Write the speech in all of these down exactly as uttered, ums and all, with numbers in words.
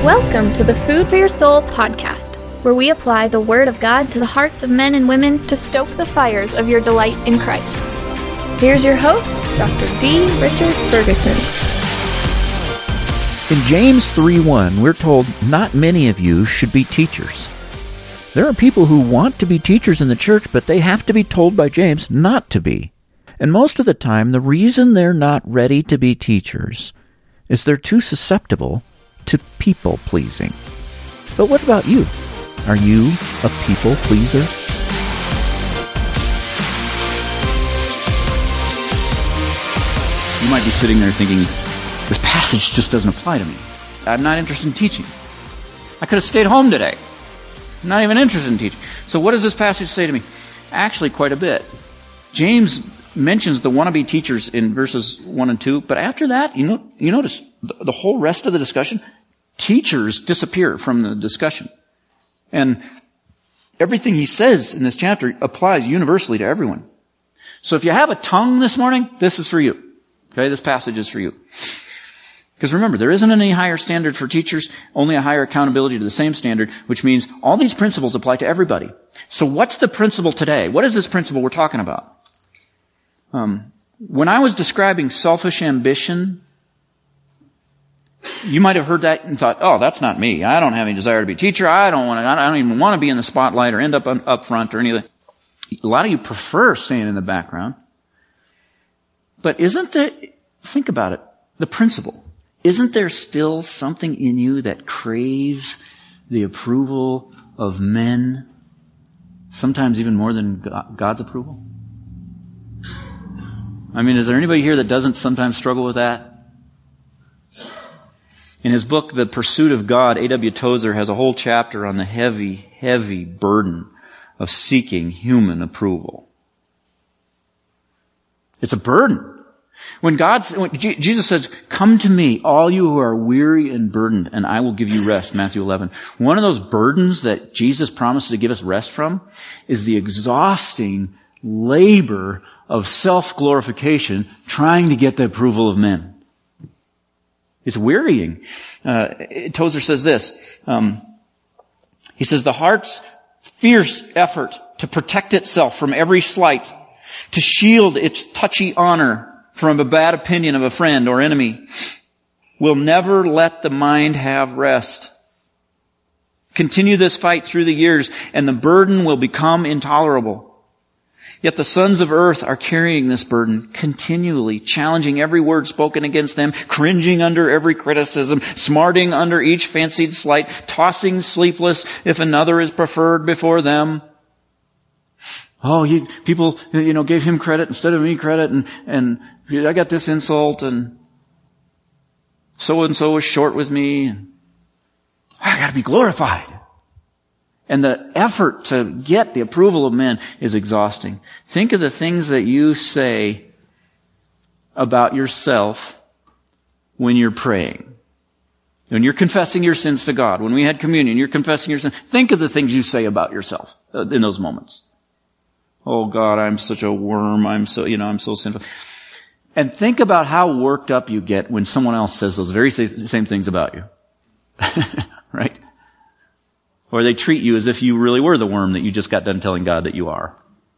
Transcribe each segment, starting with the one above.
Welcome to the Food for Your Soul podcast, where we apply the Word of God to the hearts of men and women to stoke the fires of your delight in Christ. Here's your host, Doctor D. Richard Ferguson. In James three one, we're told, not many of you should be teachers. There are people who want to be teachers in the church, but they have to be told by James not to be. And most of the time, the reason they're not ready to be teachers is they're too susceptible to people-pleasing. But what about you? Are you a people-pleaser? You might be sitting there thinking, this passage just doesn't apply to me. I'm not interested in teaching. I could have stayed home today. I'm not even interested in teaching. So what does this passage say to me? Actually, quite a bit. James mentions the wannabe teachers in verses one and two, but after that, you know, you notice the, the whole rest of the discussion, teachers disappear from the discussion. And everything he says in this chapter applies universally to everyone. So if you have a tongue this morning, this is for you. Okay, this passage is for you. Because remember, there isn't any higher standard for teachers, only a higher accountability to the same standard, which means all these principles apply to everybody. So what's the principle today? What is this principle we're talking about? Um, when I was describing selfish ambition, you might have heard that and thought, oh, that's not me. I don't have any desire to be a teacher. I don't want to, I don't even want to be in the spotlight or end up on, up front or anything. A lot of you prefer staying in the background. But isn't there, think about it, the principle. Isn't there still something in you that craves the approval of men, sometimes even more than God's approval? I mean, is there anybody here that doesn't sometimes struggle with that? In his book, The Pursuit of God, A W Tozer has a whole chapter on the heavy, heavy burden of seeking human approval. It's a burden. When God, when Jesus says, come to me, all you who are weary and burdened, and I will give you rest, Matthew eleven. One of those burdens that Jesus promises to give us rest from is the exhausting labor of self-glorification trying to get the approval of men. It's wearying. Uh, Tozer says this, um, he says, the heart's fierce effort to protect itself from every slight, to shield its touchy honor from a bad opinion of a friend or enemy, will never let the mind have rest. Continue this fight through the years, and the burden will become intolerable. Yet the sons of earth are carrying this burden continually, challenging every word spoken against them, cringing under every criticism, smarting under each fancied slight, tossing sleepless if another is preferred before them. Oh, he, people, you know, gave him credit instead of me credit, and, and I got this insult, and so-and-so was short with me, and I gotta be glorified. And the effort to get the approval of men is exhausting. Think of the things that you say about yourself when you're praying. When you're confessing your sins to God. When we had communion, you're confessing your sins. Think of the things you say about yourself in those moments. Oh God, I'm such a worm. I'm so, you know, I'm so sinful. And think about how worked up you get when someone else says those very same things about you. Right? Or they treat you as if you really were the worm that you just got done telling God that you are.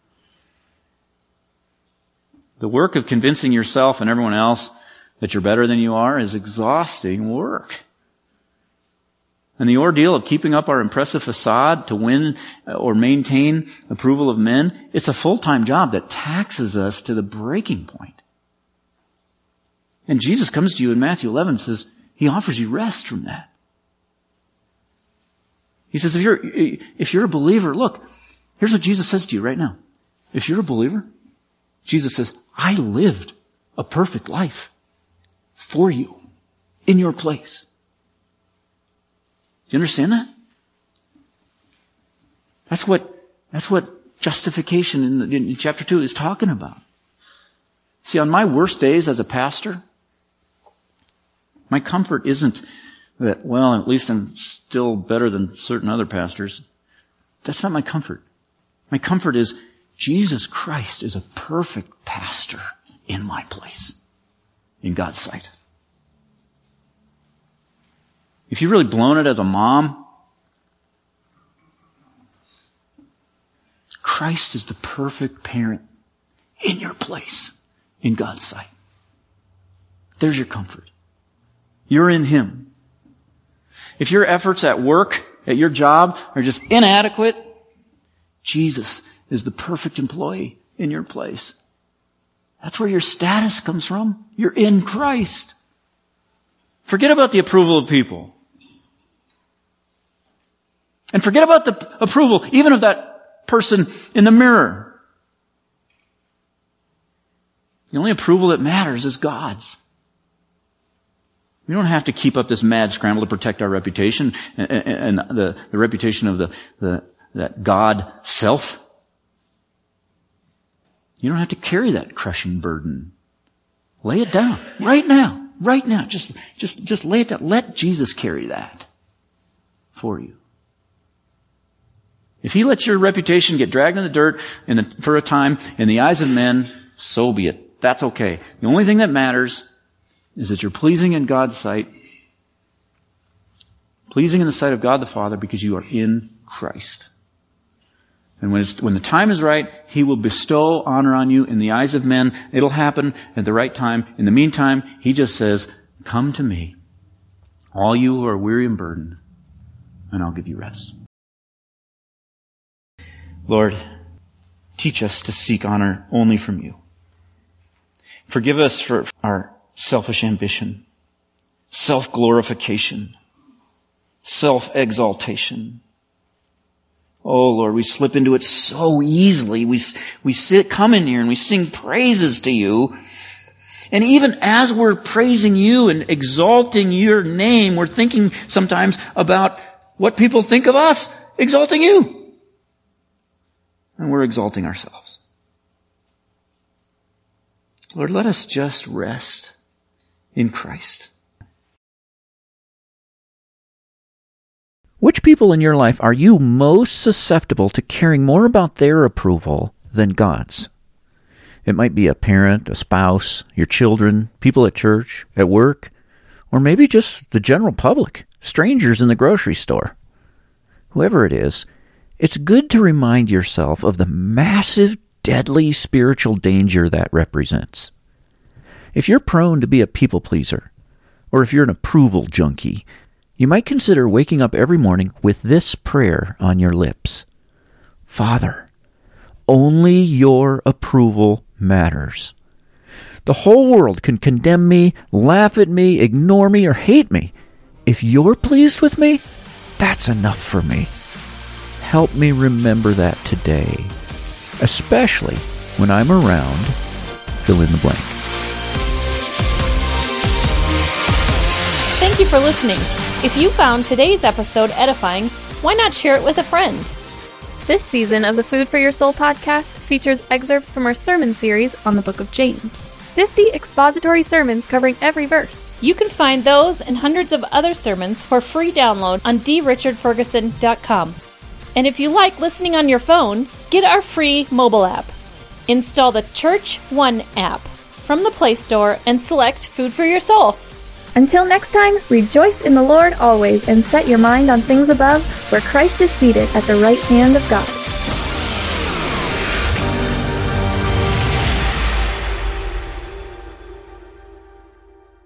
The work of convincing yourself and everyone else that you're better than you are is exhausting work. And the ordeal of keeping up our impressive facade to win or maintain approval of men, it's a full-time job that taxes us to the breaking point. And Jesus comes to you in Matthew eleven and says, He offers you rest from that. He says, if you're, if you're a believer, look, here's what Jesus says to you right now. If you're a believer, Jesus says, I lived a perfect life for you in your place. Do you understand that? That's what, that's what justification in, the, in chapter two is talking about. See, on my worst days as a pastor, my comfort isn't that, well, at least I'm still better than certain other pastors. That's not my comfort. My comfort is Jesus Christ is a perfect pastor in my place, in God's sight. if you've really blown it as a mom, Christ is the perfect parent in your place in God's sight. There's your comfort. You're in Him. If your efforts at work, at your job, are just inadequate, Jesus is the perfect employee in your place. That's where your status comes from. You're in Christ. Forget about the approval of people. And forget about the approval even of that person in the mirror. The only approval that matters is God's. We don't have to keep up this mad scramble to protect our reputation and, and, and the, the reputation of the, the that God self. You don't have to carry that crushing burden. Lay it down right now, right now. Just, just, just lay it down. Let Jesus carry that for you. If He lets your reputation get dragged in the dirt in the, for a time in the eyes of men, so be it. That's okay. The only thing that matters is that you're pleasing in God's sight, pleasing in the sight of God the Father, because you are in Christ. And when, it's, when the time is right, He will bestow honor on you in the eyes of men. It'll happen at the right time. In the meantime, He just says, come to me, all you who are weary and burdened, and I'll give you rest. Lord, teach us to seek honor only from you. Forgive us for our selfish ambition, self-glorification, self-exaltation. Oh, Lord, we slip into it so easily. We, we sit, come in here and we sing praises to you. And even as we're praising you and exalting your name, we're thinking sometimes about what people think of us, exalting you. And we're exalting ourselves. Lord, let us just rest in Christ. Which people in your life are you most susceptible to caring more about their approval than God's? It might be a parent, a spouse, your children, people at church, at work, or maybe just the general public, strangers in the grocery store. Whoever it is, it's good to remind yourself of the massive, deadly spiritual danger that represents. If you're prone to be a people pleaser, or if you're an approval junkie, you might consider waking up every morning with this prayer on your lips. Father, only your approval matters. The whole world can condemn me, laugh at me, ignore me, or hate me. If you're pleased with me, that's enough for me. Help me remember that today, especially when I'm around, fill in the blank. Thank you for listening. If you found today's episode edifying, why not share it with a friend? This season of the Food for Your Soul podcast features excerpts from our sermon series on the book of James. fifty expository sermons covering every verse. You can find those and hundreds of other sermons for free download on d richard ferguson dot com. And if you like listening on your phone, get our free mobile app. Install the Church One app from the Play Store and select Food for Your Soul. Until next time, rejoice in the Lord always and set your mind on things above, where Christ is seated at the right hand of God.